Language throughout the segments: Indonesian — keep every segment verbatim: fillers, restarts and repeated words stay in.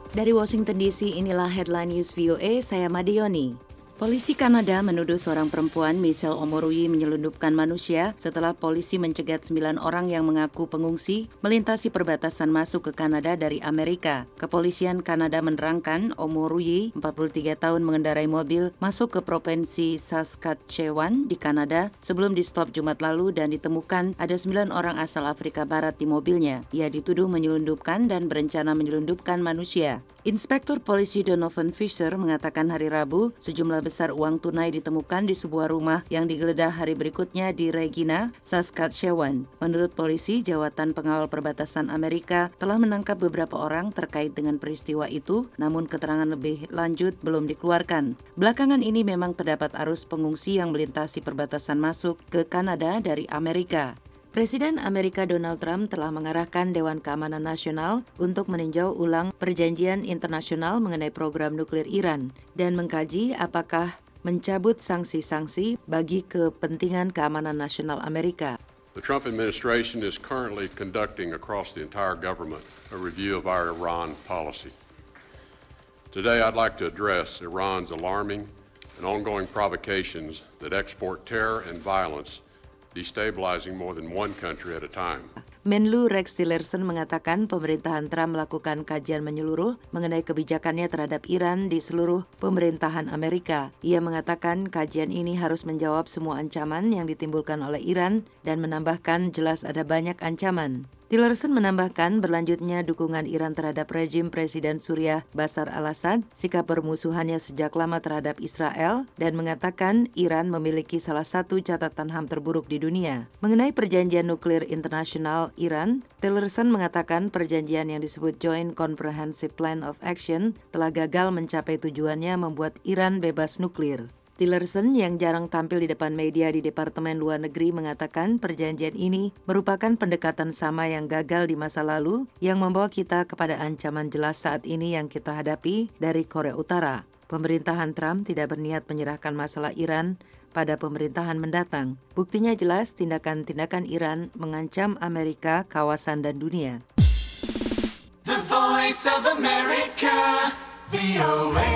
Dari Washington D C, inilah Headline News V O A, saya Madioni. Polisi Kanada menuduh seorang perempuan, Michelle Omoruyi, menyelundupkan manusia setelah polisi mencegat sembilan orang yang mengaku pengungsi melintasi perbatasan masuk ke Kanada dari Amerika. Kepolisian Kanada menerangkan Omoruyi, empat puluh tiga tahun, mengendarai mobil masuk ke provinsi Saskatchewan di Kanada sebelum di-stop Jumat lalu dan ditemukan ada sembilan orang asal Afrika Barat di mobilnya. Ia dituduh menyelundupkan dan berencana menyelundupkan manusia. Inspektur Polisi Donovan Fisher mengatakan hari Rabu sejumlah besar uang tunai ditemukan di sebuah rumah yang digeledah hari berikutnya di Regina, Saskatchewan. Menurut polisi, Jawatan Pengawal Perbatasan Amerika telah menangkap beberapa orang terkait dengan peristiwa itu, namun keterangan lebih lanjut belum dikeluarkan. Belakangan ini memang terdapat arus pengungsi yang melintasi perbatasan masuk ke Kanada dari Amerika. Presiden Amerika Donald Trump telah mengarahkan Dewan Keamanan Nasional untuk meninjau ulang perjanjian internasional mengenai program nuklir Iran dan mengkaji apakah mencabut sanksi-sanksi bagi kepentingan keamanan nasional Amerika. The Trump administration is currently conducting across the entire government a review of our Iran policy. Today I'd like to address Iran's alarming and ongoing provocations that export terror and violence, destabilizing more than one country at a time. Menlu Rex Tillerson mengatakan pemerintahan Trump melakukan kajian menyeluruh mengenai kebijakannya terhadap Iran di seluruh pemerintahan Amerika. Ia mengatakan kajian ini harus menjawab semua ancaman yang ditimbulkan oleh Iran dan menambahkan jelas ada banyak ancaman. Tillerson menambahkan berlanjutnya dukungan Iran terhadap rejim Presiden Suriah Bashar al-Assad, sikap permusuhannya sejak lama terhadap Israel, dan mengatakan Iran memiliki salah satu catatan H A M terburuk di dunia. Mengenai perjanjian nuklir internasional Iran, Tillerson mengatakan perjanjian yang disebut Joint Comprehensive Plan of Action telah gagal mencapai tujuannya membuat Iran bebas nuklir. Tillerson yang jarang tampil di depan media di Departemen Luar Negeri mengatakan perjanjian ini merupakan pendekatan sama yang gagal di masa lalu yang membawa kita kepada ancaman jelas saat ini yang kita hadapi dari Korea Utara. Pemerintahan Trump tidak berniat menyerahkan masalah Iran pada pemerintahan mendatang. Buktinya jelas tindakan-tindakan Iran mengancam Amerika, kawasan, dan dunia. The Voice of America, V O A.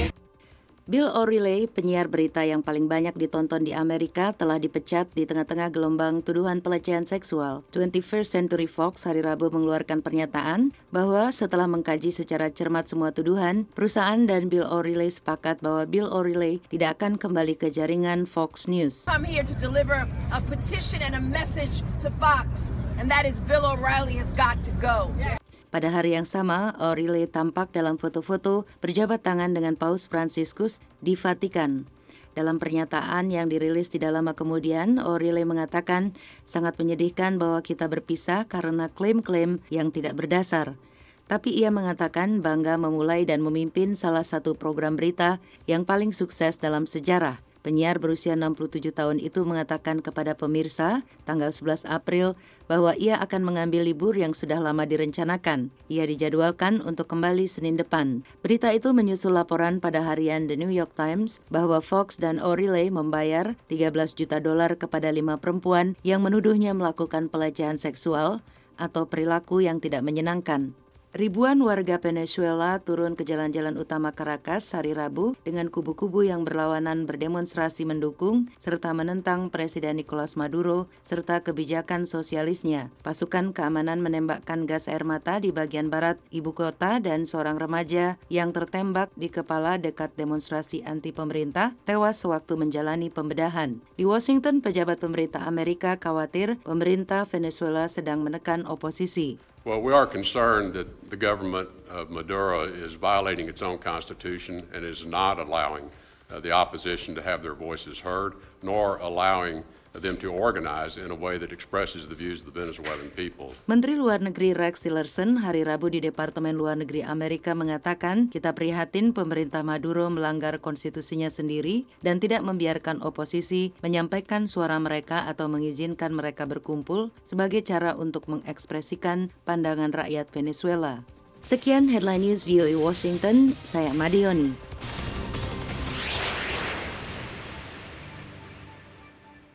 Bill O'Reilly, penyiar berita yang paling banyak ditonton di Amerika, telah dipecat di tengah-tengah gelombang tuduhan pelecehan seksual. twenty-first Century Fox hari Rabu mengeluarkan pernyataan bahwa setelah mengkaji secara cermat semua tuduhan, perusahaan dan Bill O'Reilly sepakat bahwa Bill O'Reilly tidak akan kembali ke jaringan Fox News. I'm here to deliver a petition and a message to Fox, and that is Bill O'Reilly has got to go. Pada hari yang sama, O'Reilly tampak dalam foto-foto berjabat tangan dengan Paus Fransiskus di Vatikan. Dalam pernyataan yang dirilis tidak lama kemudian, O'Reilly mengatakan sangat menyedihkan bahwa kita berpisah karena klaim-klaim yang tidak berdasar. Tapi ia mengatakan bangga memulai dan memimpin salah satu program berita yang paling sukses dalam sejarah. Penyiar berusia enam puluh tujuh tahun itu mengatakan kepada pemirsa tanggal sebelas April bahwa ia akan mengambil libur yang sudah lama direncanakan. Ia dijadwalkan untuk kembali Senin depan. Berita itu menyusul laporan pada harian The New York Times bahwa Fox dan O'Reilly membayar tiga belas juta dolar kepada lima perempuan yang menuduhnya melakukan pelecehan seksual atau perilaku yang tidak menyenangkan. Ribuan warga Venezuela turun ke jalan-jalan utama Caracas hari Rabu dengan kubu-kubu yang berlawanan berdemonstrasi mendukung serta menentang Presiden Nicolas Maduro serta kebijakan sosialisnya. Pasukan keamanan menembakkan gas air mata di bagian barat ibu kota dan seorang remaja yang tertembak di kepala dekat demonstrasi anti pemerintah tewas sewaktu menjalani pembedahan. Di Washington, pejabat pemerintah Amerika khawatir pemerintah Venezuela sedang menekan oposisi. Well, we are concerned that the government of Maduro is violating its own constitution and is not allowing uh, the opposition to have their voices heard, nor allowing them to organize in a way that expresses the views of the Venezuelan people. Menteri Luar Negeri Rex Tillerson hari Rabu di Departemen Luar Negeri Amerika mengatakan, kita prihatin pemerintah Maduro melanggar konstitusinya sendiri dan tidak membiarkan oposisi menyampaikan suara mereka atau mengizinkan mereka berkumpul sebagai cara untuk mengekspresikan pandangan rakyat Venezuela. Sekian Headline News V O A Washington, saya Madioni.